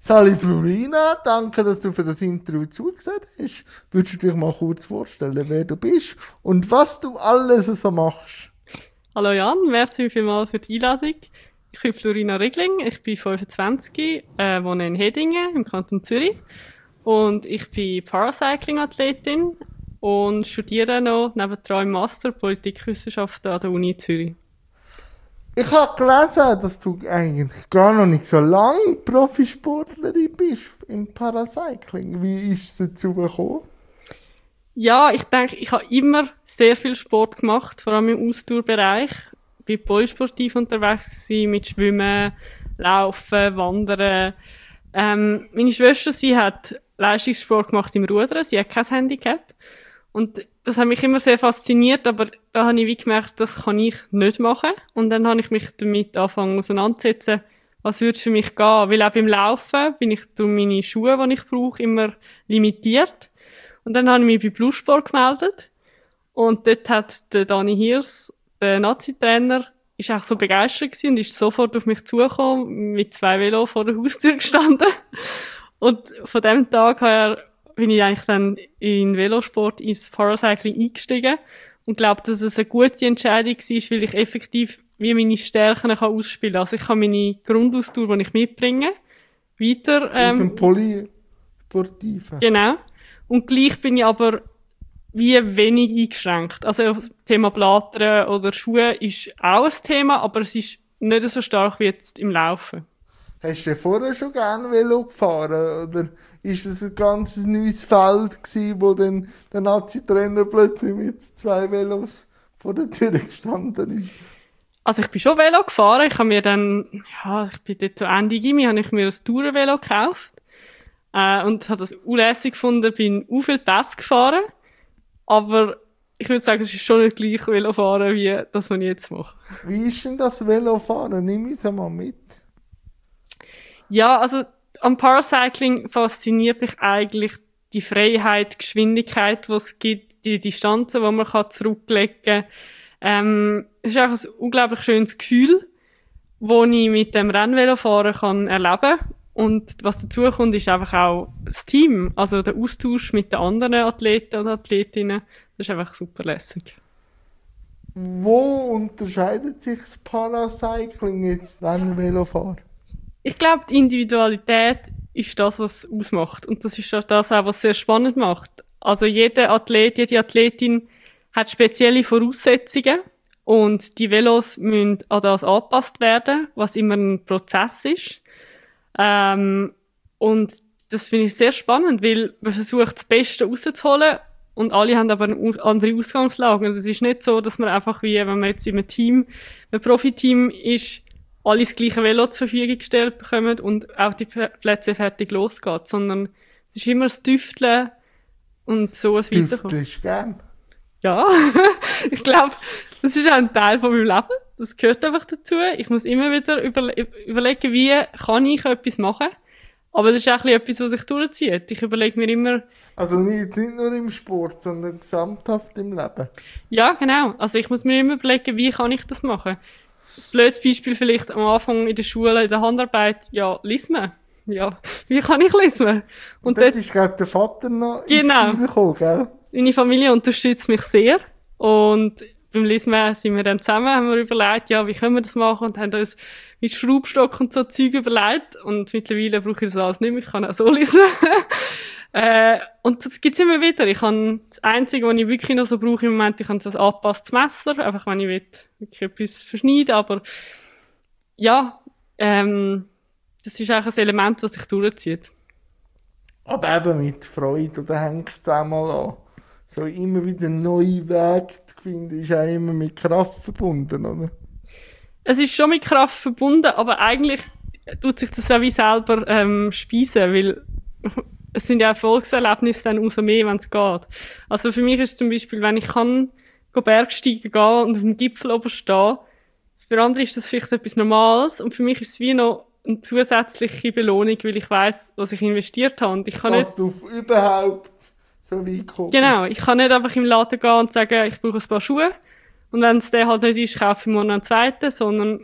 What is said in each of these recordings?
Sally Florina, danke, dass du für das Interview zugesagt hast. Würdest du dich mal kurz vorstellen, wer du bist und was du alles so machst? Hallo Jan, merci vielmals für die Einladung. Ich bin Florina Regling, ich bin 25, wohne in Hedingen im Kanton Zürich und ich bin Paracycling-Athletin und studiere noch nebendran im Master Politikwissenschaften an der Uni Zürich. Ich habe gelesen, dass du eigentlich gar noch nicht so lange Profisportlerin bist im Paracycling. Wie ist es dazu gekommen? Ja, ich denke, ich habe immer sehr viel Sport gemacht, vor allem im Ausdauerbereich. Ich bin polysportiv unterwegs gewesen, mit Schwimmen, Laufen, Wandern. Meine Schwester, sie hat Leistungssport gemacht im Rudern, sie hat kein Handicap. Und das hat mich immer sehr fasziniert, aber da habe ich wie gemerkt, das kann ich nicht machen. Und dann habe ich mich damit angefangen auseinanderzusetzen, was würde für mich gehen. Weil auch beim Laufen bin ich durch meine Schuhe, die ich brauche, immer limitiert. Und dann habe ich mich bei Plussport gemeldet. Und dort hat der Dani Hirs, der Nazi-Trainer, ist auch so begeistert gewesen und ist sofort auf mich zugekommen, mit 2 Velo vor der Haustür gestanden. Und von dem Tag bin ich eigentlich dann in Velosport, ins Paracycling eingestiegen und glaube, dass es eine gute Entscheidung war, weil ich effektiv wie meine Stärken ausspielen kann. Also ich kann meine Grundausdauer, die ich mitbringe, weiter... Aus dem Polysportiven. Genau. Und gleich bin ich aber wie wenig eingeschränkt. Also das Thema Blattern oder Schuhe ist auch ein Thema, aber es ist nicht so stark wie jetzt im Laufen. Hast du vorher schon gerne Velo gefahren? Oder ist es ein ganz neues Feld gewesen, wo dann der Nazi-Trainer plötzlich mit 2 Velos vor der Tür gestanden ist? Also ich bin schon Velo gefahren. Ich habe mir dann, ich bin dort zu Ende Gymi, habe ich mir ein Tourenvelo gekauft. Und habe das unlässig gefunden, bin auch viel Pässe gefahren. Aber ich würde sagen, es ist schon nicht gleich Velofahren wie das, was ich jetzt mache. Wie ist denn das Velofahren? Nimm uns mal mit. Ja, also am Paracycling fasziniert mich eigentlich die Freiheit, die Geschwindigkeit, die es gibt, die Distanzen, die man zurücklegen kann. Es ist auch ein unglaublich schönes Gefühl, das ich mit dem Rennvelofahren kann erleben kann. Und was dazu kommt, ist einfach auch das Team, also der Austausch mit den anderen Athleten und Athletinnen. Das ist einfach super lässig. Wo unterscheidet sich das Paracycling jetzt, wenn Velofahren? Ich glaube, die Individualität ist das, was es ausmacht. Und das ist das auch, was es sehr spannend macht. Also jeder Athlet, jede Athletin hat spezielle Voraussetzungen und die Velos müssen an das angepasst werden, was immer ein Prozess ist. Und das finde ich sehr spannend, weil man versucht, das Beste rauszuholen und alle haben aber eine andere Ausgangslage. Und es ist nicht so, dass man einfach wie, wenn man jetzt in einem Profiteam ist, alle das gleiche Velo zur Verfügung gestellt bekommen und auch die Plätze fertig losgeht, sondern es ist immer das Tüfteln und so ein Weiterkommen. Tüftelst gern? Ja, ich glaube, das ist auch ein Teil von meinem Leben. Das gehört einfach dazu. Ich muss immer wieder überlegen, wie kann ich etwas machen. Aber das ist auch etwas, was sich durchzieht. Ich überlege mir immer... Also nicht nur im Sport, sondern gesamthaft im Leben? Ja, genau. Also ich muss mir immer überlegen, wie kann ich das machen. Ein blödes Beispiel vielleicht am Anfang in der Schule, in der Handarbeit, ja, Lismen. Ja, wie kann ich lismen? Und dort ist, glaube ich, der Vater noch ins Spiel gekommen, gell? Meine Familie unterstützt mich sehr. Und beim Lismen sind wir dann zusammen, haben wir überlegt, ja, wie können wir das machen? Und haben uns mit Schraubstock und so Zeug überlegt. Und mittlerweile brauche ich das alles nicht mehr. Ich kann auch so lismen. Und das gibt's immer wieder. Ich habe das Einzige, was ich wirklich noch so brauche im Moment, ich habe so ein angepasstes Messer. Einfach, wenn ich wirklich etwas verschneiden. Aber, ja, das ist auch ein Element, das sich durchzieht. Aber eben mit Freude, oder hängt es einmal an. So immer wieder neue Wege zu finden, ist auch immer mit Kraft verbunden, oder? Es ist schon mit Kraft verbunden, aber eigentlich tut sich das auch wie selber speisen, weil es sind ja Erfolgserlebnisse dann umso mehr, wenn es geht. Also für mich ist es zum Beispiel, wenn ich kann Bergsteigen gehen und auf dem Gipfel oben stehen, für andere ist das vielleicht etwas Normales und für mich ist es wie noch eine zusätzliche Belohnung, weil ich weiss, was ich investiert habe. Und ich kann dass du überhaupt so weit kommst. Genau, ich kann nicht einfach im Laden gehen und sagen, ich brauche ein paar Schuhe. Und wenn es der halt nicht ist, kaufe ich morgen einen zweiten, sondern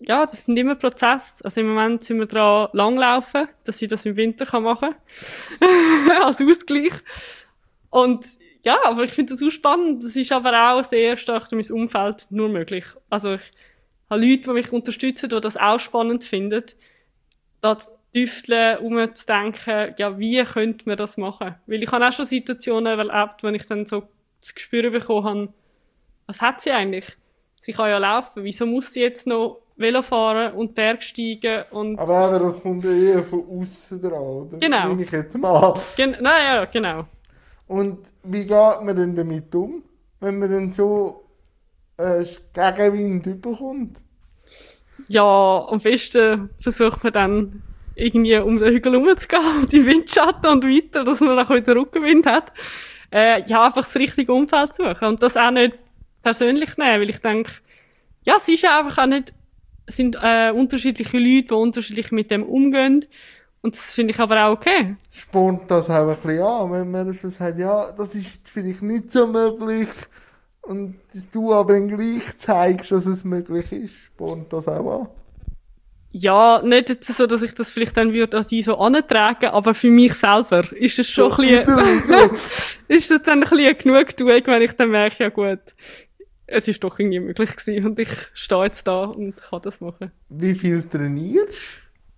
ja, das sind immer Prozesse. Also im Moment sind wir dran langlaufen, dass ich das im Winter machen kann. Als Ausgleich. Und ja, aber ich finde das auch spannend. Das ist aber auch sehr stark durch mein Umfeld nur möglich. Also ich habe Leute, die mich unterstützen, die das auch spannend finden, da zu tüfteln, umzudenken, ja, wie könnte man das machen? Weil ich habe auch schon Situationen erlebt, wo ich dann so das Gespür bekommen habe, was hat sie eigentlich? Sie kann ja laufen, wieso muss sie jetzt noch Velo fahren und Bergsteigen und... Aber eben, das kommt ja eher von außen dran, oder? Genau. Nehme ich jetzt mal an. Nein, ja, genau. Und wie geht man denn damit um, wenn man dann so Gegenwind bekommt? Ja, am besten versucht man dann irgendwie um den Hügel herumzugehen und im Windschatten und weiter, dass man dann wieder Rückenwind hat. Ja, einfach das richtige Umfeld suchen und das auch nicht persönlich nehmen, weil ich denke, ja, es ist ja einfach auch nicht, es sind unterschiedliche Leute, die unterschiedlich mit dem umgehen und das finde ich aber auch okay. Spornt das auch ein bisschen an, wenn man so sagt, ja, das ist jetzt vielleicht nicht so möglich und dass du aber dann gleich zeigst, dass es möglich ist, spornt das auch an? Ja, nicht jetzt so, dass ich das vielleicht dann würde an sie so antragen, aber für mich selber ist das schon ein bisschen, ist das dann ein bisschen Genugtuung, wenn ich dann merke, ja gut, es ist doch irgendwie möglich gewesen und ich stehe jetzt da und kann das machen. Wie viel trainierst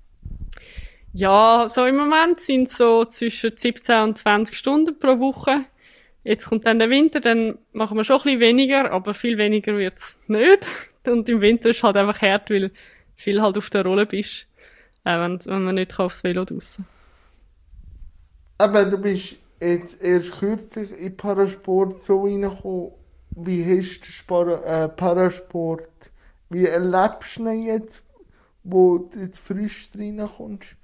Ja, so im Moment sind es so zwischen 17 und 20 Stunden pro Woche. Jetzt kommt dann der Winter, dann machen wir schon ein bisschen weniger, aber viel weniger wird's nicht. Und im Winter ist halt einfach hart, weil viel halt auf der Rolle bist, wenn man nicht aufs Velo draussen. Aber du bist jetzt erst kürzlich in Parasport so reingekommen. Wie hast du Parasport? Wie erlebst du ihn jetzt, wo du jetzt frisch reinkommst?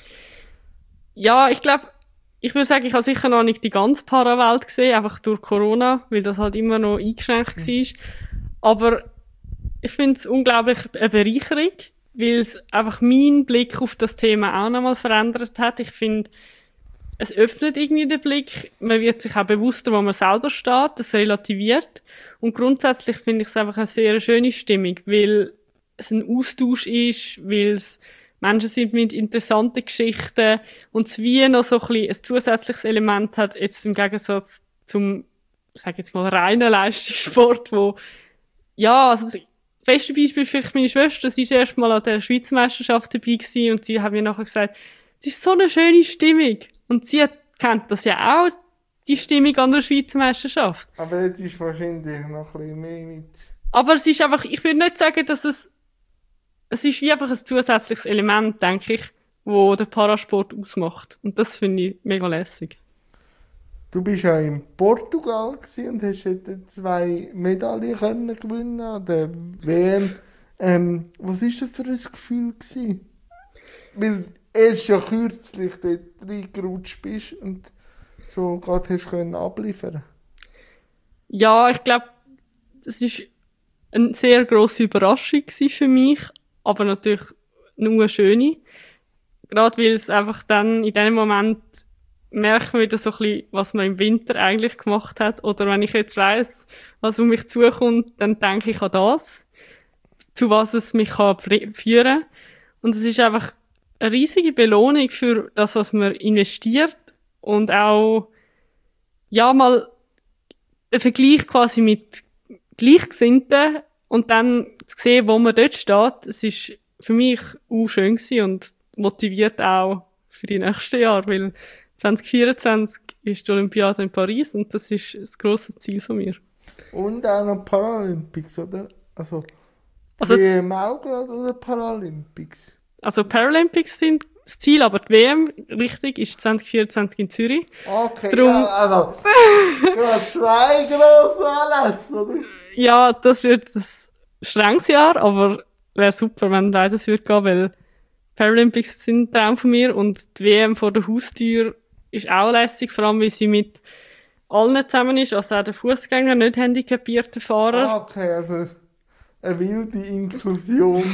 Ja, ich glaube, ich würde sagen, ich habe sicher noch nicht die ganze Parawelt gesehen, einfach durch Corona, weil das halt immer noch eingeschränkt war. Aber ich finde es unglaublich eine Bereicherung, weil es einfach meinen Blick auf das Thema auch nochmal verändert hat. Ich finde, es öffnet irgendwie den Blick, man wird sich auch bewusster, wo man selber steht, das relativiert. Und grundsätzlich finde ich es einfach eine sehr schöne Stimmung, weil es ein Austausch ist, weil es Menschen sind mit interessanten Geschichten und es wie noch so ein bisschen ein zusätzliches Element hat, jetzt im Gegensatz zum, sag jetzt mal, reinen Leistungssport, wo, ja, also das beste Beispiel vielleicht meine Schwester, sie war erst mal an der Schweizer Meisterschaft dabei gewesen und sie hat mir nachher gesagt, es ist so eine schöne Stimmung. Und sie kennt das ja auch, die Stimmung an der Schweizer Meisterschaft. Aber jetzt ist wahrscheinlich noch ein bisschen mehr mit... Aber es ist einfach, ich würde nicht sagen, dass es ist wie einfach ein zusätzliches Element, denke ich, wo der Parasport ausmacht. Und das finde ich mega lässig. Du bist ja in Portugal gewesen und hast dort 2 Medaillen können gewinnen an der WM. Was war das für ein Gefühl gewesen? Weil erst ja kürzlich dort reingerutscht bist und so gerade hast können abliefern. Ja, ich glaube, das ist eine sehr grosse Überraschung gewesen für mich, aber natürlich nur eine schöne. Gerade weil es einfach dann in dem Moment merkt man wieder so ein bisschen, was man im Winter eigentlich gemacht hat. Oder wenn ich jetzt weiss, was um mich zukommt, dann denke ich an das, zu was es mich kann führen. Und es ist einfach eine riesige Belohnung für das, was man investiert. Und auch, ja, mal ein Vergleich quasi mit Gleichgesinnten und dann zu sehen, wo man dort steht. Es ist für mich auch schön gewesen und motiviert auch für die nächsten Jahre, weil 2024 ist die Olympiade in Paris und das ist das grosse Ziel von mir. Und auch noch Paralympics, oder? Also Also WM auch gerade oder Paralympics? Also Paralympics sind das Ziel, aber die WM, richtig, ist 2024 in Zürich. Okay, Drum, ja, also gerade 2 grosse Anlässe, oder? Ja, das wird ein strenges Jahr, aber wäre super, wenn beides würde gehen, weil Paralympics sind ein Traum von mir und die WM vor der Haustür ist auch lässig, vor allem weil sie mit allen zusammen ist, also auch der Fußgänger, nicht handicapierten Fahrer. Ah, okay, also eine wilde Inklusion.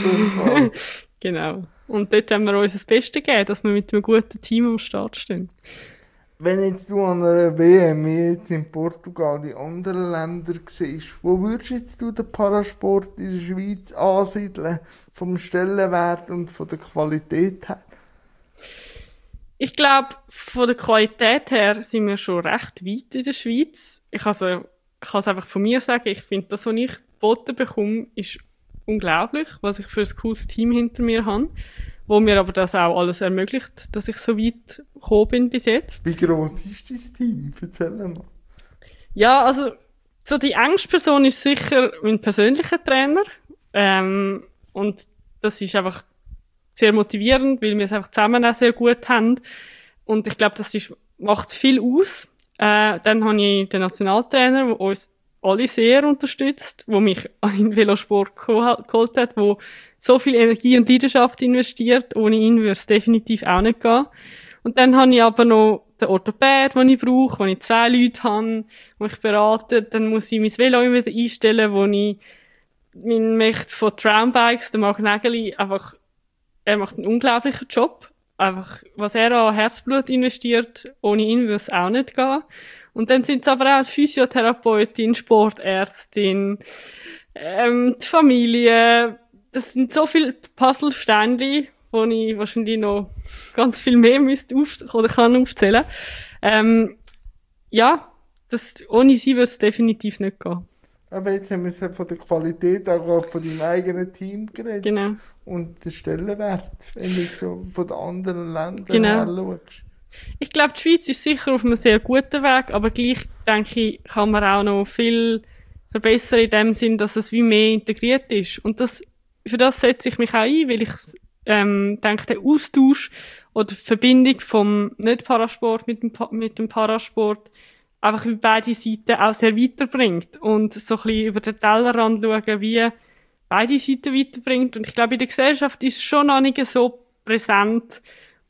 Genau. Und dort haben wir uns das Beste gegeben, dass wir mit einem guten Team am Start stehen. Wenn jetzt du an einer WM, wie jetzt in Portugal, die anderen Länder siehst, wo würdest jetzt du den Parasport in der Schweiz ansiedeln? Vom Stellenwert und von der Qualität her? Ich glaube, von der Qualität her sind wir schon recht weit in der Schweiz. Ich kann es einfach von mir sagen, ich finde, das, was ich geboten bekomme, ist unglaublich, was ich für ein cooles Team hinter mir habe, wo mir aber das auch alles ermöglicht, dass ich so weit gekommen bin bis jetzt. Wie gross ist dein Team? Erzähl mal. Ja, also so die engste Person ist sicher mein persönlicher Trainer. Und das ist einfach sehr motivierend, weil wir es einfach zusammen auch sehr gut haben. Und ich glaube, macht viel aus. Dann habe ich den Nationaltrainer, der uns alle sehr unterstützt, der mich in den Velosport geholt hat, der so viel Energie und Leidenschaft investiert. Ohne ihn würde es definitiv auch nicht gehen. Und dann habe ich aber noch den Orthopäd, den ich brauche, wo ich 2 Leute habe, die mich beraten. Dann muss ich mein Velo immer wieder einstellen, wo ich mein Mächt von Trambikes, der Marc Nägeli, einfach, er macht einen unglaublichen Job. Einfach, was er an Herzblut investiert, ohne ihn würde es auch nicht gehen. Und dann sind es aber auch Physiotherapeutin, Sportärztin, die Familie. Das sind so viele Puzzlesteinchen, wo ich wahrscheinlich noch ganz viel mehr kann aufzählen. Ja, ohne sie würde es definitiv nicht gehen. Aber jetzt haben wir es von der Qualität auch gerade von deinem eigenen Team geredet. Genau. Und den Stellenwert, wenn du so von den anderen Ländern anschaust. Ich glaube, die Schweiz ist sicher auf einem sehr guten Weg, aber gleich, denke ich, kann man auch noch viel verbessern in dem Sinn, dass es wie mehr integriert ist. Und für das setze ich mich auch ein, weil ich denke, der Austausch oder die Verbindung vom Nicht-Parasport mit dem Parasport einfach über beide Seiten auch sehr weiterbringt und so ein bisschen über den Tellerrand schauen, wie beide Seiten weiterbringt. Und ich glaube, in der Gesellschaft ist es schon noch nicht so präsent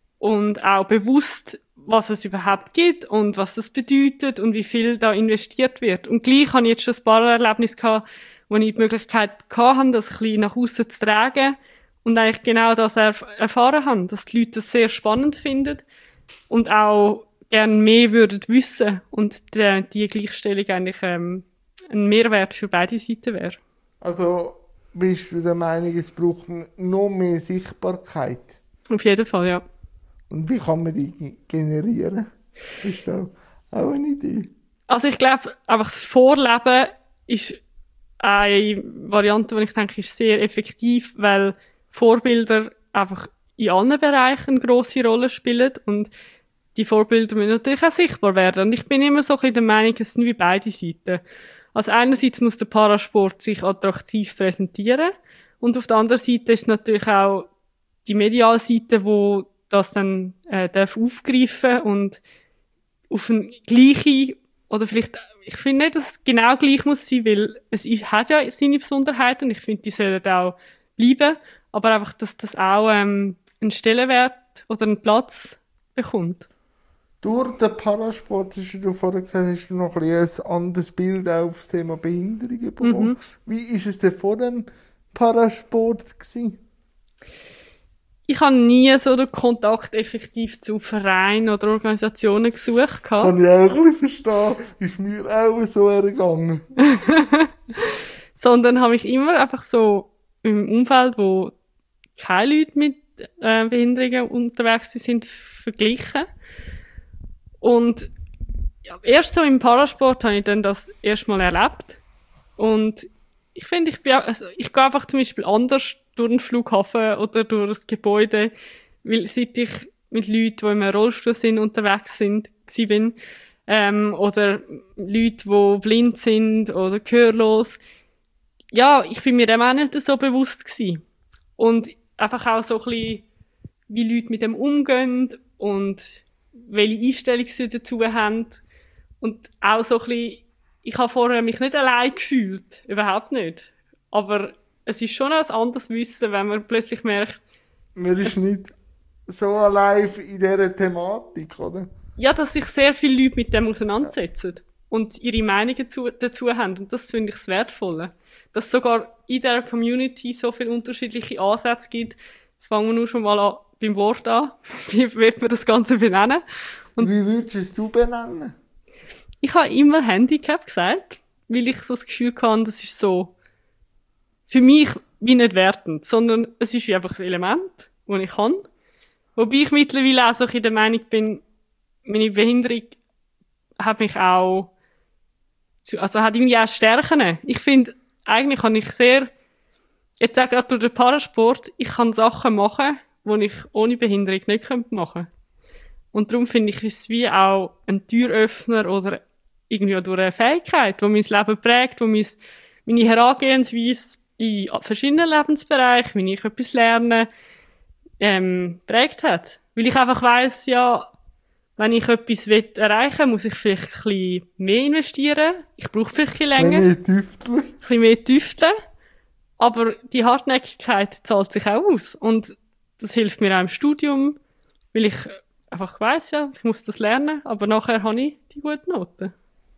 und auch bewusst, was es überhaupt gibt und was das bedeutet und wie viel da investiert wird. Und gleich habe ich jetzt schon ein paar Erlebnisse gehabt, wo ich die Möglichkeit hatte, das ein bisschen nach außen zu tragen und eigentlich genau das erfahren habe, dass die Leute das sehr spannend finden und auch gerne mehr würden wissen und die Gleichstellung eigentlich ein Mehrwert für beide Seiten wäre. Also bist du der Meinung, es braucht noch mehr Sichtbarkeit? Auf jeden Fall, ja. Und wie kann man die generieren? Ist da auch eine Idee? Also ich glaube, einfach das Vorleben ist eine Variante, die ich denke, ist sehr effektiv, weil Vorbilder einfach in allen Bereichen eine grosse Rolle spielen und die Vorbilder müssen natürlich auch sichtbar werden. Und ich bin immer so ein bisschen der Meinung, es sind wie beide Seiten. Also einerseits muss der Parasport sich attraktiv präsentieren und auf der anderen Seite ist natürlich auch die mediale Seite, wo das dann darf aufgreifen und auf eine gleiche, oder vielleicht, ich finde nicht, dass es genau gleich muss sein, weil hat ja seine Besonderheiten und ich finde, die sollen auch bleiben, aber einfach, dass das auch einen Stellenwert oder einen Platz bekommt. Durch den Parasport, hast du vorher gesagt, hast du noch ein anderes Bild auf das Thema Behinderungen bekommen. Wie war es denn vor dem Parasport gewesen? Ich habe nie so den Kontakt effektiv zu Vereinen oder Organisationen gesucht. Kann ich auch ein bisschen verstehen. Ist mir auch so ergangen. Sondern habe ich immer einfach so im Umfeld, wo keine Leute mit Behinderungen unterwegs sind, verglichen. Und ja, erst so im Parasport habe ich dann das erstmal erlebt. Und ich finde, ich gehe einfach zum Beispiel anders durch den Flughafen oder durch das Gebäude, weil seit ich mit Leuten, die im Rollstuhl sind, unterwegs bin, oder Leute, die blind sind oder gehörlos. Ja, ich bin mir dem auch nicht so bewusst gewesen. Und einfach auch so ein bisschen, wie Leute mit dem umgehen und welche Einstellung sie dazu haben. Und auch so ein bisschen, ich habe vorher mich nicht allein gefühlt. Überhaupt nicht. Aber es ist schon ein anderes Wissen, wenn man plötzlich merkt... Man ist nicht so allein in dieser Thematik, oder? Ja, dass sich sehr viele Leute mit dem auseinandersetzen und ihre Meinungen dazu haben. Und das finde ich das Wertvolle. Dass es sogar in dieser Community so viele unterschiedliche Ansätze gibt, fangen wir nur schon mal an beim Wort an. Wie wird man das Ganze benennen? Und wie würdest du es benennen? ich habe immer Handicap gesagt, weil ich so das Gefühl hatte, das ist so für mich wie nicht wertend, sondern es ist wie einfach ein Element, das ich kann. Wobei ich mittlerweile auch so in der Meinung bin, meine Behinderung hat mich auch, also hat irgendwie auch Stärken. Ich finde, eigentlich kann ich sehr, jetzt sage ich gerade durch den Parasport, ich kann Sachen machen, die ich ohne Behinderung nicht machen könnte. Und darum finde ich, ist es wie auch ein Türöffner oder irgendwie auch durch eine Fähigkeit, die mein Leben prägt, die meine Herangehensweise in verschiedenen Lebensbereichen, wie ich etwas lerne, prägt hat. Weil ich einfach weiss, ja, wenn ich etwas erreichen will, muss ich vielleicht ein bisschen mehr investieren. Ich brauche vielleicht ein bisschen länger. Ein bisschen mehr tüfteln. Aber die Hartnäckigkeit zahlt sich auch aus. Und das hilft mir auch im Studium, weil ich einfach weiss, ja, ich muss das lernen, aber nachher habe ich die guten Noten.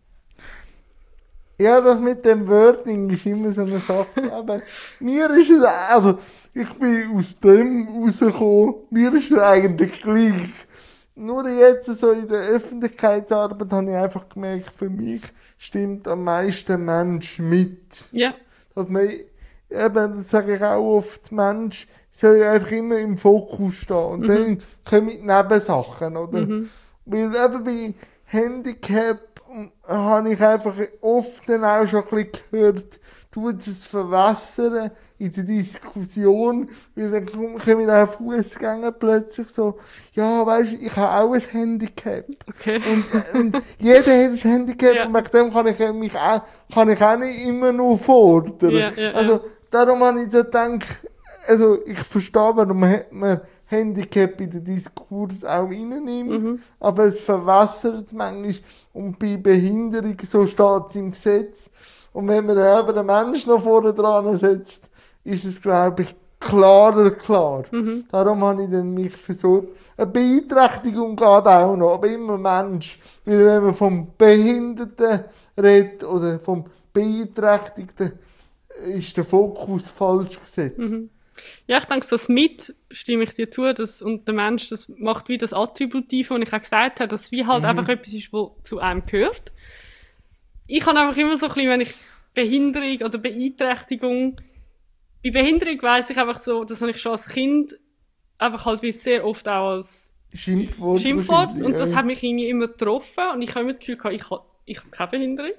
Ja, das mit dem Wording ist immer so eine Sache. Aber mir ist es, also, ich bin aus dem rausgekommen, mir ist es eigentlich gleich. Nur jetzt, so in der Öffentlichkeitsarbeit, habe ich einfach gemerkt, für mich stimmt am meisten Mensch mit. Ja. Dass man, eben, das sage ich auch oft, Mensch soll einfach immer im Fokus stehen. Und dann kommen die Nebensachen, oder? Weil eben bei Handicap habe ich einfach oft dann auch schon ein bisschen gehört, tut es verwässern in der Diskussion, weil dann kommen auch Fußgänger plötzlich so, ja, weisst du, ich habe auch ein Handicap. Okay. Und jeder hat ein Handicap, Ja. und wegen dem kann ich auch nicht immer nur fordern. Ja. Also, darum habe ich so gedacht, also, ich verstehe, warum man Handicap in den Diskurs auch reinnimmt, aber es verwässert es manchmal, und bei Behinderung, so steht es im Gesetz, und wenn man eben den Menschen noch vorne dran setzt, ist es, glaube ich, klar. Darum habe ich dann mich versucht, eine Beeinträchtigung geht auch noch, aber immer Mensch, weil wenn man vom Behinderten redet oder vom Beeinträchtigten, ist der Fokus falsch gesetzt. Ja, ich denke, das mit stimme ich dir zu, und der Mensch, das macht wie das Attributive, und ich auch gesagt habe, dass wie halt einfach etwas ist, was zu einem gehört. Ich habe einfach immer so ein bisschen, wenn ich Behinderung oder Beeinträchtigung, bei Behinderung weiss ich einfach so, das habe ich schon als Kind einfach halt wie sehr oft auch als Schimpfwort, und das hat mich irgendwie immer getroffen, und ich habe immer das Gefühl gehabt, ich habe keine Behinderung.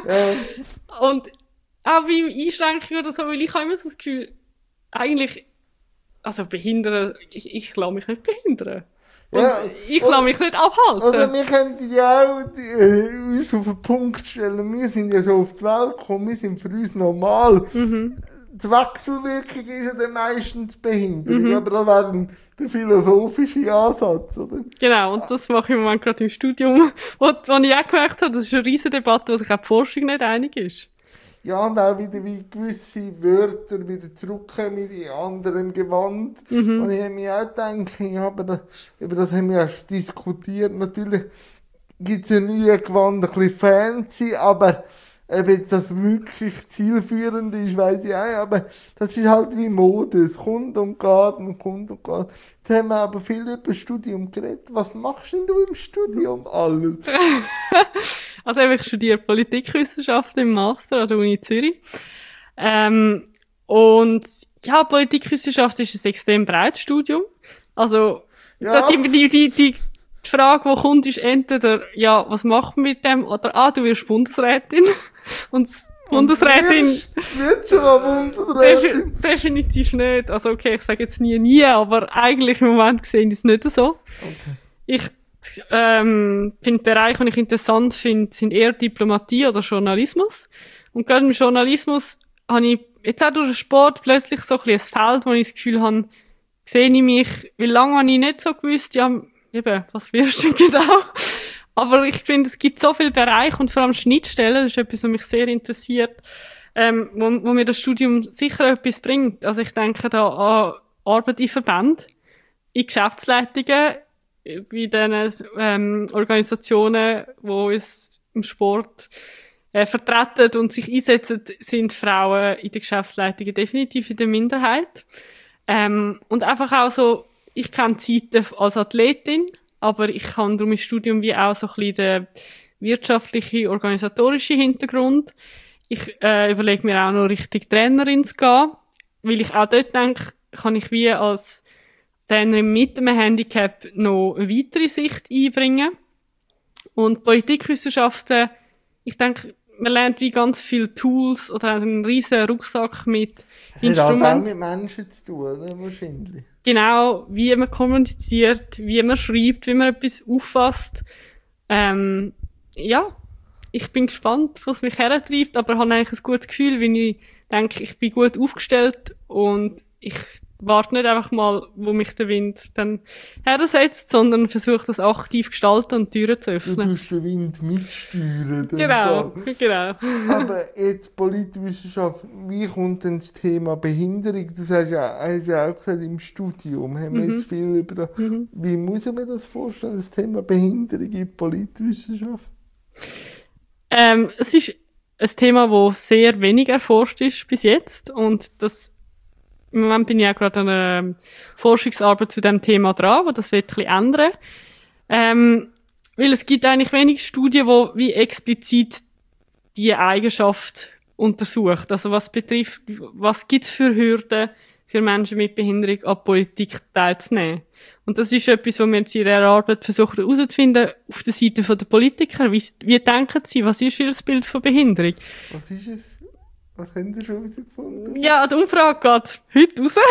Und auch bei Einschränkungen oder so, weil ich habe immer so das Gefühl, eigentlich, also behindern, ich lasse mich nicht behindern. Und Ja, ich lasse mich nicht abhalten. Oder wir könnten ja auch uns auf den Punkt stellen, wir sind ja so auf die Welt gekommen, wir sind für uns normal. Die Wechselwirkung ist ja dann meistens Behinderung, aber das wäre der philosophische Ansatz, oder? Genau, und das mache ich im Moment gerade im Studium, wo ich auch gemerkt habe, das ist eine riesige Debatte, wo sich auch die Forschung nicht einig ist. Ja, und auch wieder, wie gewisse Wörter wieder zurückkommen in anderem Gewand. Und ich habe mir auch gedacht, ja, aber über das haben wir ja schon diskutiert. Natürlich gibt es ja neue Gewand, ein bisschen fancy, aber ob jetzt das wirklich zielführend ist, weiss ich auch, aber das ist halt wie Mode. Es kommt und geht und kommt und geht. Jetzt haben wir aber viel über das Studium geredet. Was machst denn du im Studium alles? Also ich studiere Politikwissenschaften im Master an der Uni Zürich. Und ja, Politikwissenschaft ist ein extrem breites Studium. Also Ja. die Frage, die kommt, ist entweder, ja, was macht man mit dem? Oder, du wirst Bundesrätin. Und Bundesrätin... Wird schon mal Bundesrätin. Definitiv nicht. Also okay, ich sage jetzt nie, aber eigentlich im Moment gesehen ist es nicht so. Okay. Ich finde Bereiche, die ich interessant finde, sind eher Diplomatie oder Journalismus. Und gerade im Journalismus habe ich jetzt auch durch den Sport plötzlich so ein bisschen ein Feld, wo ich das Gefühl habe, sehe ich mich, wie lange habe ich nicht so gewusst, ja, eben, was wirst du genau? Aber ich finde, es gibt so viele Bereiche und vor allem Schnittstellen, das ist etwas, was mich sehr interessiert, wo mir das Studium sicher etwas bringt. Also ich denke da an Arbeit in Verbänden, in Geschäftsleitungen, bei diesen Organisationen, die uns im Sport vertreten und sich einsetzen, sind Frauen in den Geschäftsleitungen definitiv in der Minderheit. Und einfach auch so Ich kenne Zeiten als Athletin, aber ich habe darum im Studium wie auch so ein bisschen den wirtschaftlichen, organisatorischen Hintergrund. Ich überlege mir auch noch richtig Trainerin zu gehen, weil ich auch dort denke, kann ich wie als Trainerin mit einem Handicap noch eine weitere Sicht einbringen. Und Politikwissenschaften, ich denke, man lernt wie ganz viele Tools oder einen riesen Rucksack mit Instrumenten. Hat auch mit Menschen zu tun, oder? Wahrscheinlich. Genau, wie man kommuniziert, wie man schreibt, wie man etwas auffasst. Ja, ich bin gespannt, was mich hertreibt, aber habe eigentlich ein gutes Gefühl, weil ich denke, ich bin gut aufgestellt und ich warte nicht einfach mal, wo mich der Wind dann hersetzt, sondern versuche das aktiv zu gestalten und Türen zu öffnen. Du tust den Wind mitsteuern. Genau. Aber jetzt Politwissenschaft, wie kommt denn das Thema Behinderung? Du hast ja auch gesagt, im Studium haben wir jetzt viel über das. Wie muss man das vorstellen, das Thema Behinderung in Politwissenschaft? Es ist ein Thema, das sehr wenig erforscht ist bis jetzt und das im Moment bin ich auch gerade an einer Forschungsarbeit zu diesem Thema dran, wo das wird ein bisschen ändern. Weil es gibt eigentlich wenig Studien, die wie explizit die Eigenschaft untersucht. Also was betrifft, was gibt es für Hürden für Menschen mit Behinderung an Politik teilzunehmen. Und das ist etwas, was wir jetzt in dieser Arbeit versuchen herauszufinden, auf der Seite der Politiker. Wie denken sie, was ist ihr Bild von Behinderung? Was ist es? Was haben Sie schon herausgefunden? Ja, die Umfrage geht heute raus.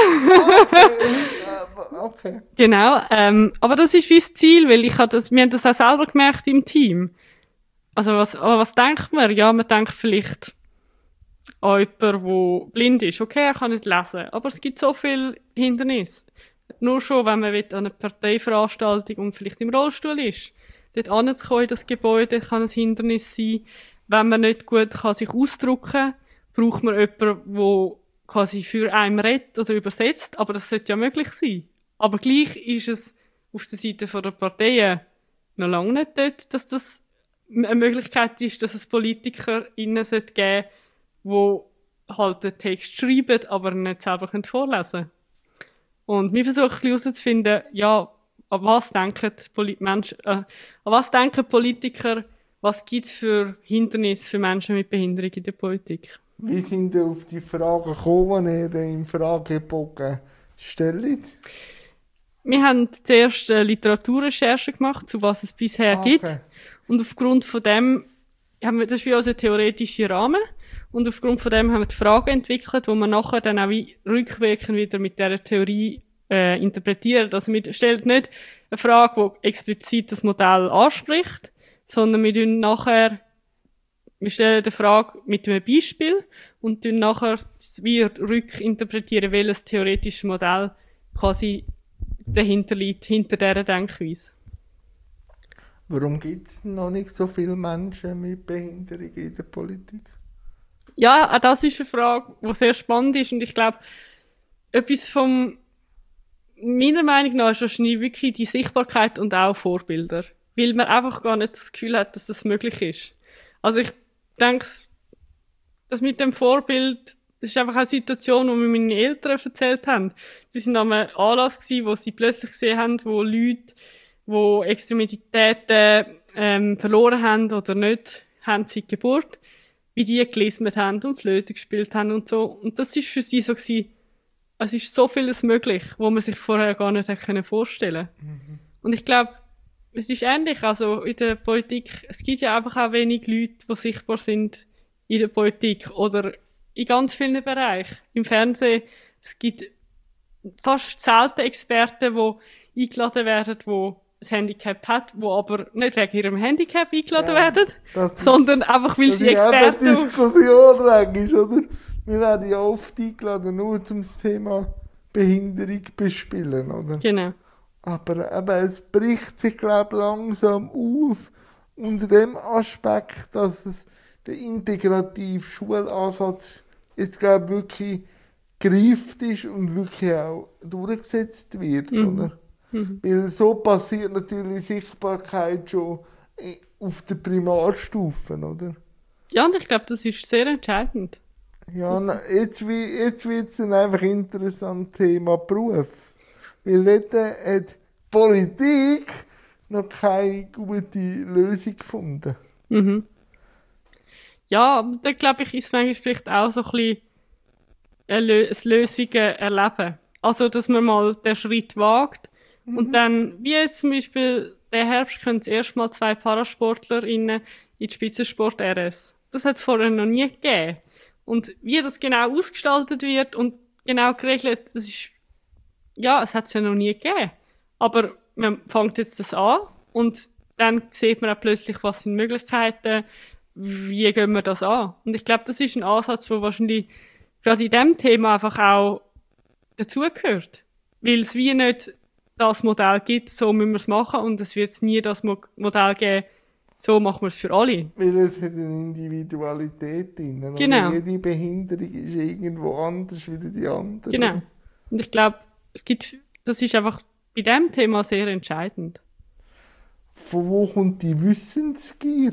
Okay. Genau, aber das ist wie das Ziel, weil wir haben das auch selber gemerkt im Team. Also was denkt man? Ja, man denkt vielleicht an jemanden, der blind ist. Okay, er kann nicht lesen, aber es gibt so viele Hindernisse. Nur schon, wenn man an einer Parteiveranstaltung und vielleicht im Rollstuhl ist. Dort anzukommen in das Gebäude kann ein Hindernis sein. Wenn man nicht gut kann sich ausdrücken kann, braucht man jemanden, der quasi für einen redet oder übersetzt, aber das sollte ja möglich sein. Aber gleich ist es auf der Seite der Parteien noch lange nicht dort, dass das eine Möglichkeit ist, dass es PolitikerInnen geben sollte, die halt den Text schreiben, aber nicht selber vorlesen können. Und wir versuchen herauszufinden, ja, an was denken Politiker, was gibt es für Hindernisse für Menschen mit Behinderung in der Politik? Wie sind ihr auf die Fragen gekommen, die ihr im Fragebogen stellt? Wir haben zuerst Literaturrecherche gemacht, zu was es bisher gibt. Und aufgrund von dem haben wir, das ist wie unser theoretischer Rahmen. Und aufgrund von dem haben wir die Fragen entwickelt, wo wir nachher dann auch rückwirkend wieder mit dieser Theorie interpretieren. Also wir stellen nicht eine Frage, die explizit das Modell anspricht, sondern wir stellen die Frage mit einem Beispiel und dann nachher rückinterpretieren, welches theoretische Modell quasi dahinter liegt, hinter dieser Denkweise. Warum gibt es noch nicht so viele Menschen mit Behinderung in der Politik? Ja, auch das ist eine Frage, die sehr spannend ist und ich glaube, etwas meiner Meinung nach ist wahrscheinlich wirklich die Sichtbarkeit und auch Vorbilder. Weil man einfach gar nicht das Gefühl hat, dass das möglich ist. Also ich denke, das mit dem Vorbild, das ist einfach eine Situation, die mir meine Eltern erzählt haben. Sie sind an einem Anlass gewesen, wo sie plötzlich gesehen haben, wo Leute, die Extremitäten verloren haben oder nicht haben seit Geburt, wie die gelismet haben und Flöte gespielt haben und so. Und das ist für sie so gewesen, es ist so vieles möglich, wo man sich vorher gar nicht hätte vorstellen können. Und ich glaube, es ist ähnlich, also in der Politik, es gibt ja einfach auch wenig Leute, die sichtbar sind in der Politik oder in ganz vielen Bereichen. Im Fernsehen, es gibt fast selten Experten, die eingeladen werden, die ein Handicap hat, die aber nicht wegen ihrem Handicap eingeladen werden, sondern einfach, weil sie Experten sind. Das ist eine Diskussion eigentlich, oder? Wir werden ja oft eingeladen, nur zum Thema Behinderung bespielen, oder? Genau. Aber es bricht sich, glaube ich, langsam auf unter dem Aspekt, dass es der integrative Schulansatz jetzt, glaube ich, wirklich gereift ist und wirklich auch durchgesetzt wird, oder? Weil so passiert natürlich Sichtbarkeit schon auf der Primarstufe, oder? Ja, und ich glaube, das ist sehr entscheidend. Ja, jetzt wird es dann einfach interessant, Thema Beruf. Weil dort hat die Politik noch keine gute Lösung gefunden. Mhm. Ja, aber da glaube ich, ist manchmal vielleicht auch so ein bisschen ein Lösungen erleben. Also, dass man mal den Schritt wagt und dann, wie jetzt zum Beispiel, der Herbst können es erstmal 2 ParasportlerInnen in die Spitzensport RS. Das hat es vorher noch nie gegeben. Und wie das genau ausgestaltet wird und genau geregelt, das ist, ja, es hat es ja noch nie gegeben. Aber man fängt jetzt das an und dann sieht man auch plötzlich, was sind Möglichkeiten, wie gehen wir das an. Und ich glaube, das ist ein Ansatz, der wahrscheinlich gerade in diesem Thema einfach auch dazugehört. Weil es wie nicht das Modell gibt, so müssen wir es machen und es wird nie das Modell geben, so machen wir es für alle. Weil es hat eine Individualität drin. Genau. Und jede Behinderung ist irgendwo anders wie die andere. Genau. Und ich glaube, das ist einfach bei diesem Thema sehr entscheidend. Von wo kommt die Wissensgier?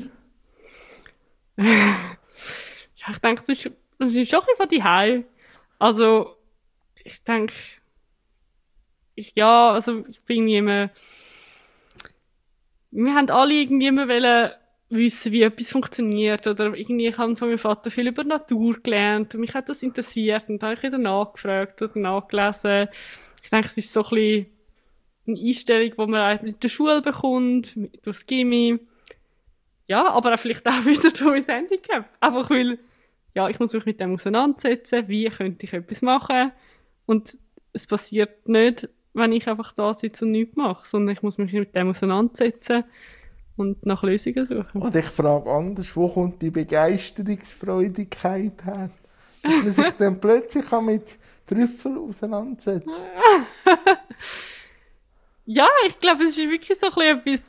Ja, ich denke, das ist schon ein bisschen von daheim. Also, ich denke, ich bin immer, wir haben alle irgendwie immer wollen wissen, wie etwas funktioniert, oder irgendwie, ich habe von meinem Vater viel über Natur gelernt, und mich hat das interessiert, und da habe ich wieder nachgefragt oder nachgelesen. Ich denke, es ist so ein bisschen eine Einstellung, die man in der Schule bekommt, durchs Gymi. Ja, aber auch vielleicht auch wieder durch mein Handicap. Einfach weil, ja, ich muss mich mit dem auseinandersetzen, wie könnte ich etwas machen. Und es passiert nicht, wenn ich einfach da sitze und nichts mache, sondern ich muss mich mit dem auseinandersetzen und nach Lösungen suchen. Und ich frage anders, wo kommt die Begeisterungsfreudigkeit her? Dass man sich dann plötzlich mit Trüffeln auseinandersetzt. Ja, ich glaube, es ist wirklich so ein bisschen etwas,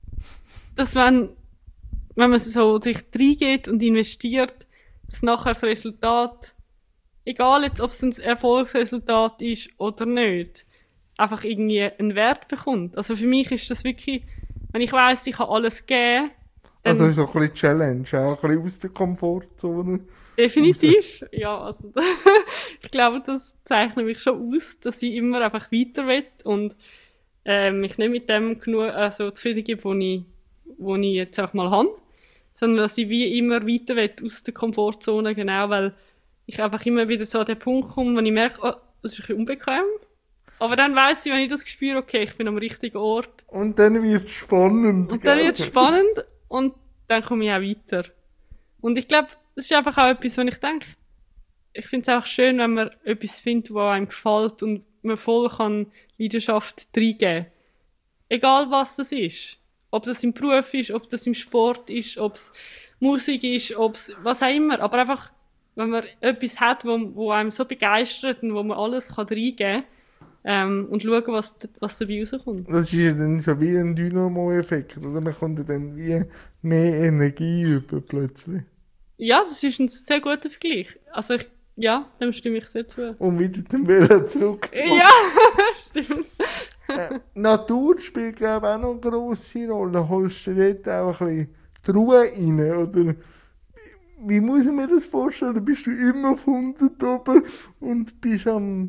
dass wenn man so sich reingeht und investiert, dass nachher das Resultat, egal jetzt, ob es ein Erfolgsresultat ist oder nicht, einfach irgendwie einen Wert bekommt. Also für mich ist das wirklich, wenn ich weiss, ich kann alles geben, dann Also so ein bisschen Challenge, auch ein bisschen aus der Komfortzone. definitiv. Raus. Ja, also ich glaube, das zeichnet mich schon aus, dass ich immer einfach weiter will und mich nicht mit dem genug zufrieden gebe, wo ich jetzt auch mal habe, sondern dass ich wie immer weiter will aus der Komfortzone, genau, weil ich einfach immer wieder so an den Punkt komme, wo ich merke, oh, das ist ein bisschen unbequem. Aber dann weiss ich, wenn ich das spüre, okay, ich bin am richtigen Ort. Und dann wird es spannend. Und dann wird es spannend und dann komme ich auch weiter. Und ich glaube, das ist einfach auch etwas, was ich denke, ich finde es auch schön, wenn man etwas findet, was einem gefällt und man voll kann Leidenschaft reingeben. Egal was das ist. Ob das im Beruf ist, ob das im Sport ist, ob es Musik ist, ob es was auch immer. Aber einfach, wenn man etwas hat, wo einem so begeistert und wo man alles kann reingeben kann und schauen, was dabei rauskommt. Das ist ja dann so wie ein Dynamo-Effekt, oder? Man kommt ja dann wie mehr Energie über plötzlich. Ja, das ist ein sehr guter Vergleich. Also dem stimme ich sehr zu. Und wieder zum Wählen zurückzukommen. Ja, stimmt. Natur spielt, glaube ich, auch noch eine grosse Rolle. Holst du dort auch ein bisschen die Ruhe rein? Oder wie muss ich mir das vorstellen? Bist du immer von 100 oben und bist am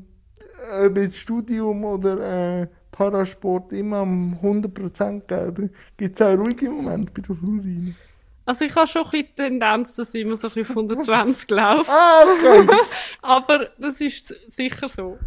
Studium oder Parasport immer am 100% geben? Gibt es auch ruhige Momente bei der Florine? Also ich habe schon ein bisschen die Tendenz, dass ich immer so ein bisschen auf 120 laufe. Okay. Aber das ist sicher so.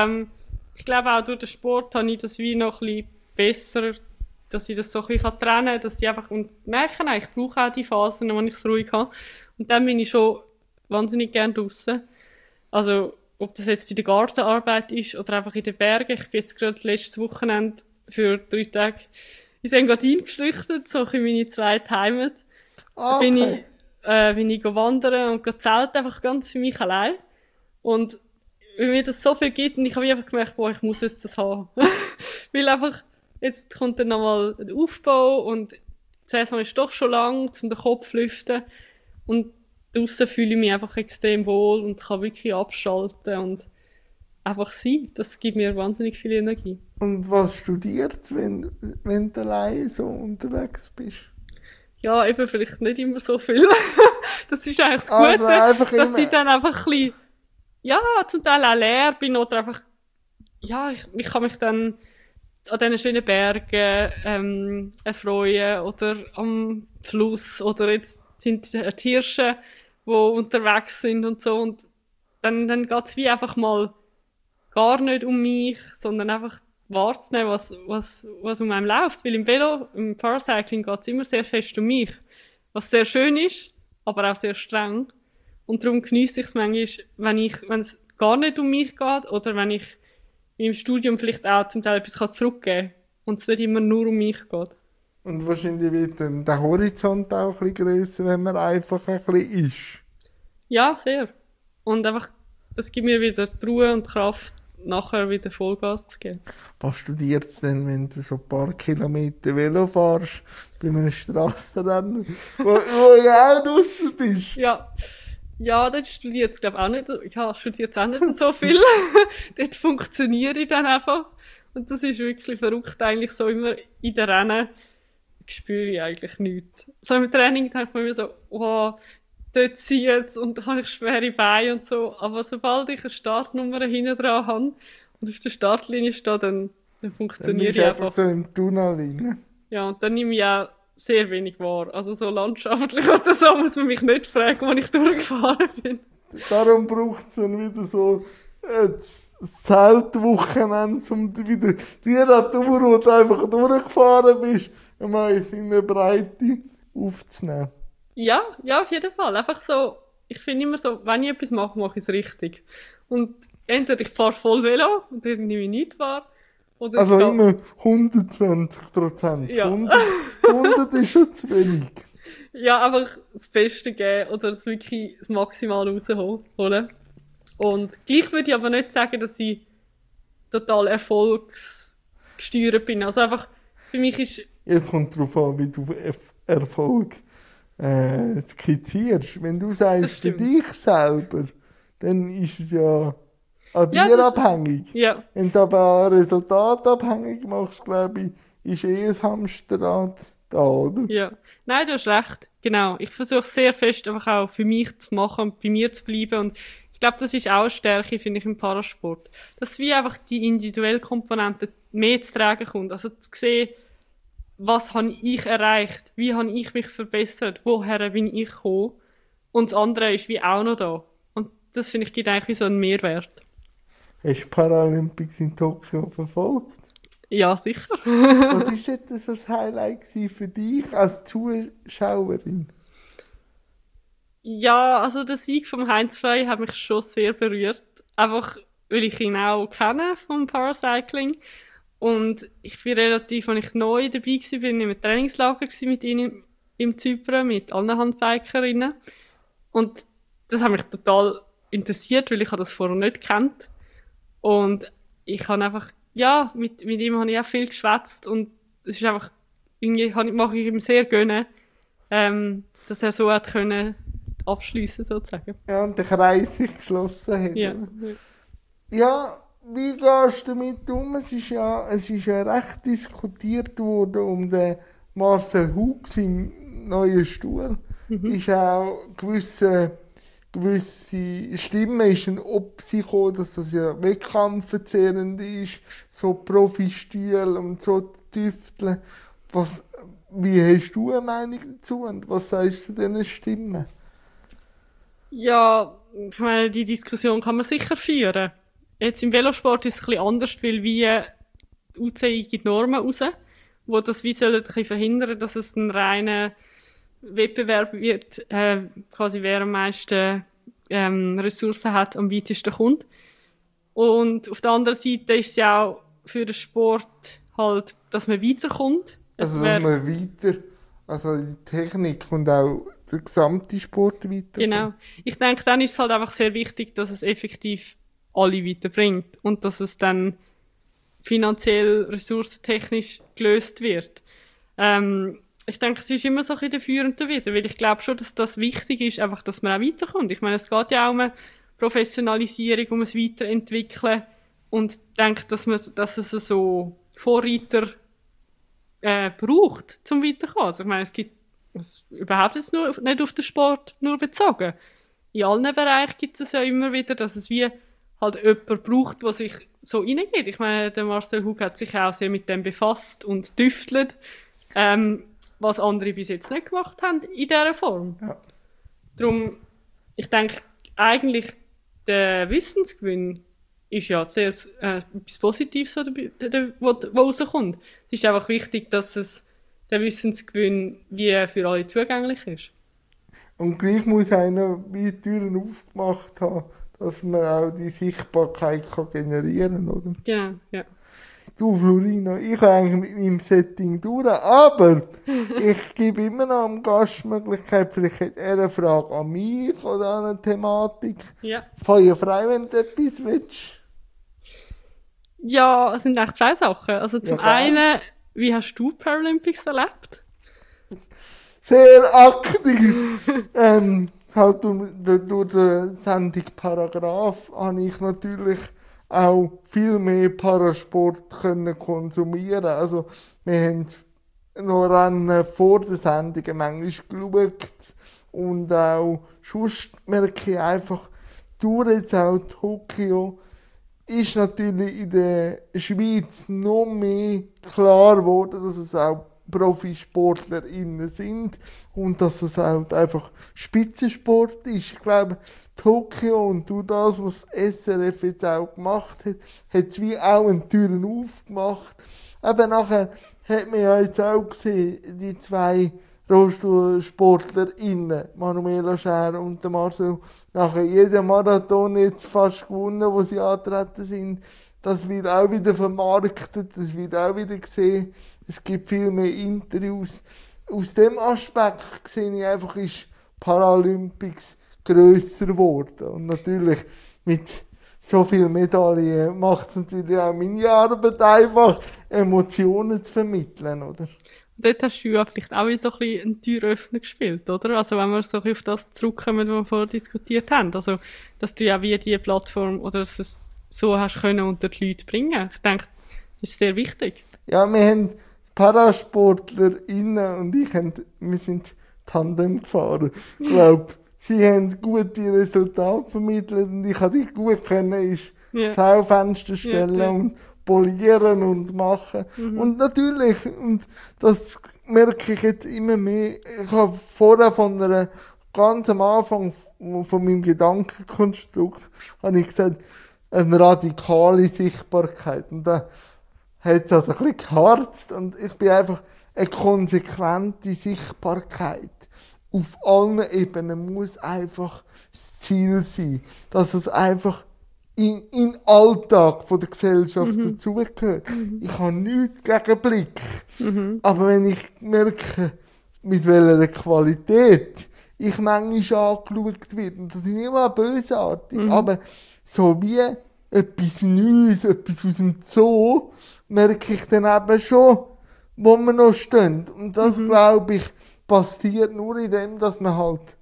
Ich glaube auch durch den Sport habe ich das wie noch ein bisschen besser, dass ich das so ein bisschen trennen kann, dass ich einfach merke, ich brauche auch die Phasen, wo ich es ruhig habe. Und dann bin ich schon wahnsinnig gerne draussen. Also ob das jetzt bei der Gartenarbeit ist oder einfach in den Bergen. Ich bin jetzt gerade letztes Wochenende für 3 Tage ins Engadin geflüchtet, so in meine zweite Heimat. Okay. Bin ich wandern und zelten, einfach ganz für mich allein. Und weil mir das so viel gibt und ich habe einfach gemerkt, ich muss jetzt das haben. Weil einfach, jetzt kommt dann nochmal der Aufbau und die Saison ist doch schon lang, um den Kopf zu lüften. Und draussen fühle ich mich einfach extrem wohl und kann wirklich abschalten und einfach sein. Das gibt mir wahnsinnig viel Energie. Und was studierst du, wenn du allein so unterwegs bist? Ja, eben vielleicht nicht immer so viel. Das ist eigentlich das Gute, Also dass ich dann einfach ein bisschen, ja, zum Teil auch leer bin oder einfach ich kann mich dann an diesen schönen Bergen erfreuen oder am Fluss oder jetzt sind die Hirsche, die unterwegs sind und so und dann geht's wie einfach mal gar nicht um mich, sondern einfach wahrzunehmen, was um einem läuft. Weil im Velo, im Paracycling geht's immer sehr fest um mich. Was sehr schön ist, aber auch sehr streng. Und darum geniesse ich es manchmal, wenn es gar nicht um mich geht oder wenn ich im Studium vielleicht auch zum Teil etwas zurückgeben kann und es nicht immer nur um mich geht. Und wahrscheinlich wird dann der Horizont auch ein bisschen grösser, wenn man einfach ein bisschen ist. Ja, sehr. Und einfach, das gibt mir wieder die Ruhe und die Kraft, nachher wieder Vollgas zu geben. Was studierst du denn, wenn du so ein paar Kilometer Velo fährst, bei einem Strassenrennen, wo du ja auch draussen bist? Ja, dort studiert es, glaube ich, auch nicht, studiert auch nicht so viel. Dort funktioniere ich dann einfach. Und das ist wirklich verrückt, eigentlich so immer in den Rennen spüre ich eigentlich nichts. So im Training denke ich mir so, wow, dort zieht's und da habe ich schwere Beine und so. Aber sobald ich eine Startnummer hinten dran habe und auf der Startlinie stehe, dann funktioniere ich einfach. So im Tunnel rein. Ja, und dann nehme ich auch sehr wenig wahr. Also so landschaftlich oder so muss man mich nicht fragen, wo ich durchgefahren bin. Darum braucht es dann wieder so das Zeltwochenende, um wieder die Natur, wo du einfach durchgefahren bist, einmal in der Breite aufzunehmen. Ja, auf jeden Fall. Einfach so, ich finde immer so, wenn ich etwas mache, mache ich es richtig. Und entweder ich fahre voll Velo und dann nehme ich nicht wahr. Oder also immer 120%. Ja. 100 ist schon zu wenig. Ja, einfach das Beste geben oder das wirklich das Maximale rausholen. Und gleich würde ich aber nicht sagen, dass ich total erfolgsgesteuert bin. Also einfach, für mich ist... Jetzt kommt darauf an, wie du Erfolg skizzierst. Wenn du sagst, für dich selber, dann ist es ja an dir abhängig. Ja. Wenn du aber ein Resultat abhängig machst, glaube ich, ist ein Hamsterrad da, oder? Ja. Nein, du hast recht. Genau. Ich versuche sehr fest einfach auch für mich zu machen und bei mir zu bleiben. Und ich glaube, das ist auch eine Stärke, finde ich, im Parasport. Dass wie einfach die individuelle Komponente mehr zu tragen kommt. Also zu sehen, was habe ich erreicht? Wie habe ich mich verbessert? Woher bin ich gekommen? Und das andere ist wie auch noch da. Und das, finde ich, gibt eigentlich wie so einen Mehrwert. Hast du Paralympics in Tokio verfolgt? Ja, sicher. Was war das das Highlight für dich als Zuschauerin? Ja, also der Sieg von Heinz Frey hat mich schon sehr berührt. Einfach, weil ich ihn auch kenne vom Paracycling. Und ich bin relativ, als ich neu dabei war, bin ich im Trainingslager mit ihnen im Zypern, mit allen Handbikerinnen. Und das hat mich total interessiert, weil ich das vorher nicht gekannt. Und ich habe einfach, ja, mit ihm habe ich auch viel geschwätzt und es ist einfach, irgendwie mache ich ihm sehr gönnen, dass er so hat können abschliessen sozusagen. Ja, und der Kreis sich geschlossen hat. Ja. Ja, wie gehst du damit um? Es ist ja recht diskutiert worden um den Marcel Hug, seinen neuen Stuhl. Ist auch gewisse Stimmen ist ob sie gekommen, dass das ja wettkampfverzehrend ist, so Profi-Stühle und so Tüfteln. Wie hast du eine Meinung dazu und was sagst du zu diesen Stimmen? Ja, ich meine, die Diskussion kann man sicher führen. Jetzt im Velosport ist es ein bisschen anders, weil wie die UCI gibt Normen raus, wo das wie sollen ein bisschen verhindern, dass es ein reiner Wettbewerb wird, quasi wer am meisten Ressourcen hat, am weitesten kommt. Und auf der anderen Seite ist es ja auch für den Sport halt, dass man weiterkommt. Also dass man also die Technik und auch der gesamte Sport weiterkommt. Genau. Ich denke, dann ist es halt einfach sehr wichtig, dass es effektiv alle weiterbringt und dass es dann finanziell, ressourcentechnisch gelöst wird. Ich denke, es ist immer so ein bisschen dafür und dawider, weil ich glaube schon, dass das wichtig ist, einfach, dass man auch weiterkommt. Ich meine, es geht ja auch um eine Professionalisierung, um ein Weiterentwickeln und ich denke, dass es so Vorreiter braucht, zum Weiterkommen. Also ich meine, es gibt überhaupt jetzt nur, nicht auf den Sport nur bezogen. In allen Bereichen gibt es ja immer wieder, dass es wie halt jemand braucht, der sich so reingeht. Ich meine, der Marcel Hug hat sich auch sehr mit dem befasst und tüftelt, was andere bis jetzt nicht gemacht haben in dieser Form. Ja. Darum, ich denke, eigentlich der Wissensgewinn ist ja sehr etwas Positives, was rauskommt. Es ist einfach wichtig, dass der Wissensgewinn wie für alle zugänglich ist. Und gleich muss einer wie die Türen aufgemacht haben, dass man auch die Sichtbarkeit kann generieren kann, oder? Genau, ja. Du, Florina, ich habe eigentlich mit meinem Setting durch, aber ich gebe immer noch am Gast die Möglichkeit, vielleicht hat er eine Frage an mich oder an eine Thematik. Ja. Feuer frei, wenn du etwas willst. Ja, es sind eigentlich zwei Sachen. Also zum Ja, einen, wie hast du Paralympics erlebt? Sehr aktiv. Halt durch die Sendung Paragraph habe ich natürlich auch viel mehr Parasport können konsumieren. Also wir haben noch Rennen vor der Sendung manchmal geschaut und auch sonst merke ich einfach, durch jetzt auch Tokio ist natürlich in der Schweiz noch mehr klar geworden, dass es auch ProfisportlerInnen sind und dass es halt einfach Spitzensport ist. Ich glaube, Tokio und durch das, was SRF jetzt auch gemacht hat, hat es wie auch eine Türen aufgemacht. Aber nachher hat man ja jetzt auch gesehen, die zwei RollstuhlsportlerInnen, Manuela Schär und der Marcel, nachher jeden Marathon jetzt fast gewonnen, wo sie angetreten sind. Das wird auch wieder vermarktet, das wird auch wieder gesehen. Es gibt viel mehr Interviews. Aus dem Aspekt sehe ich einfach, ist Paralympics grösser geworden. Und natürlich mit so vielen Medaillen macht es natürlich auch meine Arbeit einfach, Emotionen zu vermitteln, oder? Dort hast du ja vielleicht auch so ein bisschen einen Türöffner gespielt, oder? Also wenn wir so ein bisschen auf das zurückkommen, was wir vorher diskutiert haben. Also, dass du ja wie die Plattform oder dass du es so hast können unter die Leute bringen. Ich denke, das ist sehr wichtig. Ja, wir haben ParasportlerInnen und wir sind Tandem gefahren. Ich glaube, sie haben gute Resultate vermittelt und ich habe die gut können, ist das Schaufenster stellen und polieren und machen. Und natürlich, und das merke ich jetzt immer mehr, ich habe vorher ganz am Anfang von meinem Gedankenkonstrukt, habe ich gesagt, eine radikale Sichtbarkeit. Und da hat es also ein bisschen geharzt und ich bin einfach eine konsequente Sichtbarkeit. Auf allen Ebenen muss einfach das Ziel sein, dass es einfach in den Alltag der Gesellschaft dazugehört. Ich habe nichts gegen Blick. Aber wenn ich merke, mit welcher Qualität ich manchmal angeschaut werde, und das ist nicht mal bösartig, aber so wie etwas Neues, etwas aus dem Zoo, merke ich dann eben schon, wo wir noch stehen. Und das, glaube ich, passiert nur in dem, dass man halt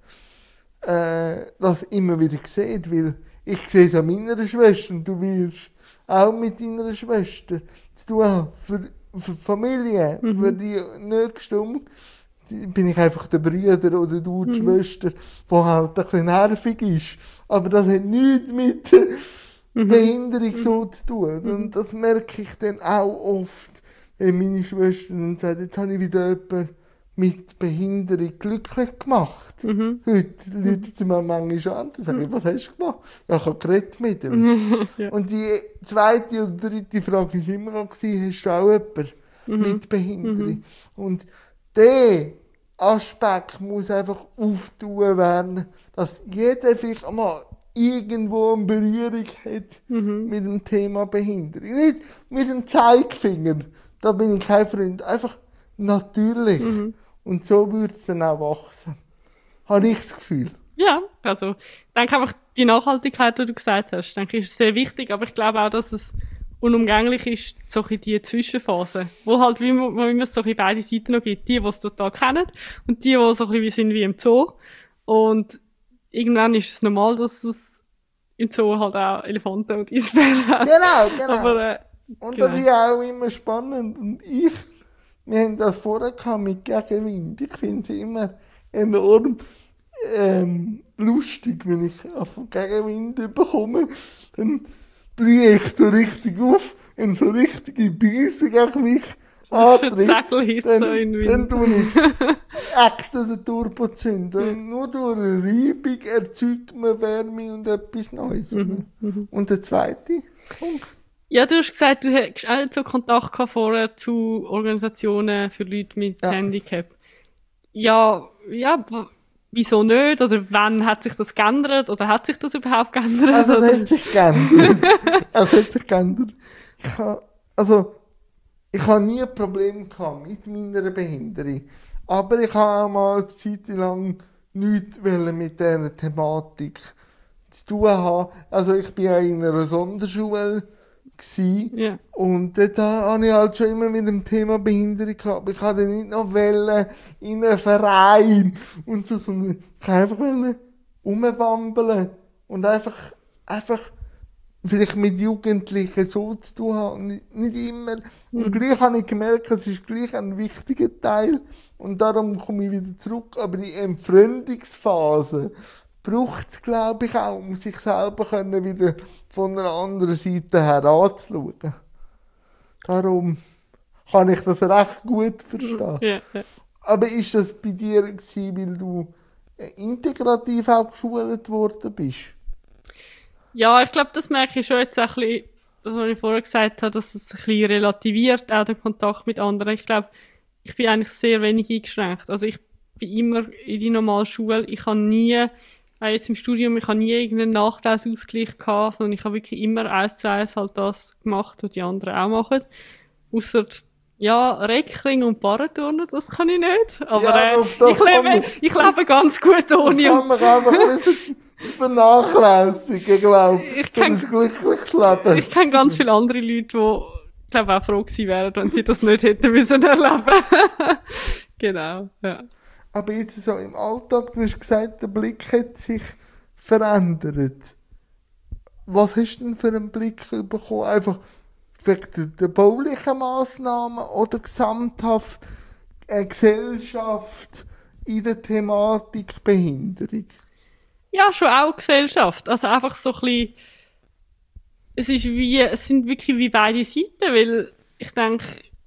das immer wieder sieht, weil ich sehe es an meiner Schwester und du wirst auch mit deiner Schwester zu tun haben. Für Familie, für die Nächsten, bin ich einfach der Bruder oder du die Schwester, die halt ein bisschen nervig ist. Aber das hat nichts mit Behinderung so zu tun. Und das merke ich dann auch oft, wenn meine Schwester dann sagt, jetzt habe ich wieder jemanden mit Behinderung glücklich gemacht. Heute läutet sie mir manchmal an und sage ich, was hast du gemacht? Ja, ich habe geredet mit ihm. Und die zweite oder dritte Frage war immer noch, hast du auch jemanden mit Behinderung? Und der Aspekt muss einfach auftun werden, dass jeder vielleicht einmal irgendwo eine Berührung hat mit dem Thema Behinderung. Nicht mit dem Zeigefinger, da bin ich kein Freund. Einfach natürlich. Und so würde es dann auch wachsen. Habe ich das Gefühl. Ja, also ich denke einfach, die Nachhaltigkeit, die du gesagt hast, denke ich, ist sehr wichtig, aber ich glaube auch, dass es unumgänglich ist, so in die Zwischenphase, wo halt wie immer so in beide Seiten noch gibt, die es total kennen und die so ein bisschen wie sind wie im Zoo. Und irgendwann ist es normal, dass es im Zoo halt auch Elefanten und Eisbären hat. Genau. Aber, und genau. das ist auch immer spannend. Und wir haben das vorher gehabt mit Gegenwind. Ich finde es immer enorm lustig, wenn ich auf Gegenwind bekomme. Dann blühe ich so richtig auf, wenn so richtige Beise gegen mich antritt, dann tue ich extra den Turbo zünden. Und nur durch eine Reibung erzeugt man Wärme und etwas Neues. Und der zweite Punkt? Ja, du hast gesagt, du hättest auch nicht so Kontakt gehabt vorher zu Organisationen für Leute mit Handicap. Ja, wieso nicht? Oder wann hat sich das geändert? Oder hat sich das überhaupt geändert? Also, es hat sich geändert. Ich habe nie ein Problem gehabt mit meiner Behinderung. Aber ich habe auch mal eine Zeit lang nichts mit dieser Thematik zu tun haben. Also ich war ja in einer Sonderschule Ja. und dort habe ich halt schon immer mit dem Thema Behinderung gehabt. Aber ich wollte nicht noch in einen Verein und so, sondern ich wollte einfach rumwambeln und einfach vielleicht mit Jugendlichen so zu tun haben, nicht immer. Und gleich habe ich gemerkt, es ist gleich ein wichtiger Teil. Und darum komme ich wieder zurück. Aber die Entfremdungsphase braucht es, glaube ich, auch, um sich selber können wieder von einer anderen Seite her anzuschauen. Darum kann ich das recht gut verstehen. Ja. Aber ist das bei dir gewesen, weil du integrativ auch geschult worden bist? Ja, ich glaube, das merke ich schon jetzt auch ein bisschen, das, was ich vorher gesagt habe, dass es ein bisschen relativiert, auch den Kontakt mit anderen. Ich glaube, ich bin eigentlich sehr wenig eingeschränkt. Also ich bin immer in die normale Schule. Ich habe nie, auch jetzt im Studium, ich habe nie irgendeinen Nachteilsausgleich gehabt, sondern ich habe wirklich immer 1:1 halt das gemacht, was die anderen auch machen. Ausser, ja, Reckring und Barrenturnen, das kann ich nicht. Aber ich lebe ganz gut ohne. Das kann man einfach vernachlässigen, glaube ich. Für ein glückliches Leben. Ich kenne ganz viele andere Leute, die, glaube auch froh gewesen wären, wenn sie das nicht hätten müssen erleben. Genau, ja. Aber jetzt so im Alltag, du hast gesagt, der Blick hat sich verändert. Was hast du denn für einen Blick bekommen? Einfach wegen der baulichen Massnahmen oder gesamthaft eine Gesellschaft in der Thematik Behinderung? Ja, schon auch Gesellschaft. Also einfach so ein bisschen, es sind wirklich wie beide Seiten, weil ich denke,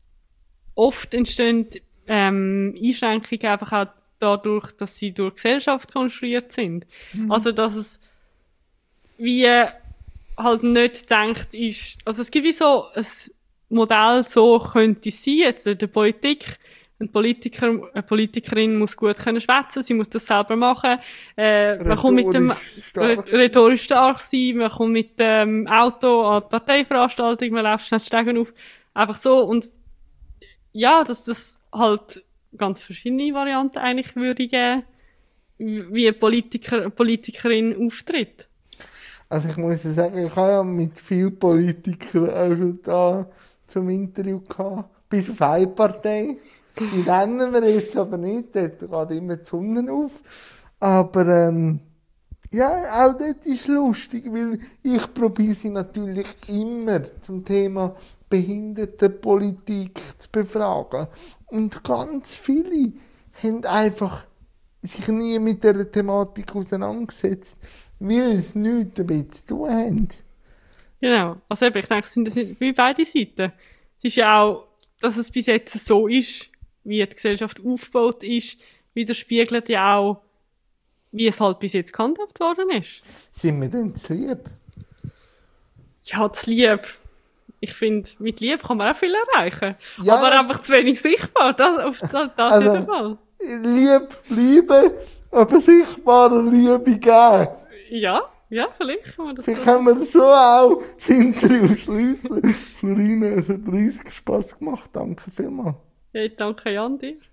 oft entstehen Einschränkungen einfach auch dadurch, dass sie durch Gesellschaft konstruiert sind. Also, dass es wie halt nicht denkt ist, also es gibt wie so ein Modell, so könnte es sein, jetzt in der Politik. Eine Politikerin muss gut können schwätzen, sie muss das selber machen. Man kommt mit dem rhetorisch stark sein, man kommt mit dem Auto an die Parteiveranstaltung, man läuft schnell die Stegen auf. Einfach so. Und ja, dass das halt ganz verschiedene Varianten eigentlich würde geben, wie ein eine Politikerin auftritt. Also ich muss ja sagen, ich habe ja mit vielen Politikern auch schon da zum Interview gehabt, bis auf eine Partei. Die nennen wir jetzt aber nicht, dort geht immer die Sonne auf. Aber ja, auch dort ist es lustig, weil ich probiere sie natürlich immer zum Thema Behindertenpolitik zu befragen. Und ganz viele haben einfach sich nie mit dieser Thematik auseinandergesetzt, weil es nichts damit zu tun haben. Genau. Also eben, ich denke, es sind wie beide Seiten. Es ist ja auch, dass es bis jetzt so ist, wie die Gesellschaft aufgebaut ist, widerspiegelt ja auch, wie es halt bis jetzt gehandhabt worden ist. Sind wir denn zu lieb? Ja, zu lieb. Ich finde, mit Liebe kann man auch viel erreichen. Ja, aber einfach zu wenig sichtbar. Das also, jeden Fall. Liebe, aber sichtbare Liebe geben. Ja, vielleicht kann man das so. Können wir so auch das Interview schliessen. Florine, es hat riesig Spass gemacht. Danke vielmals. Ja, danke Jan dir.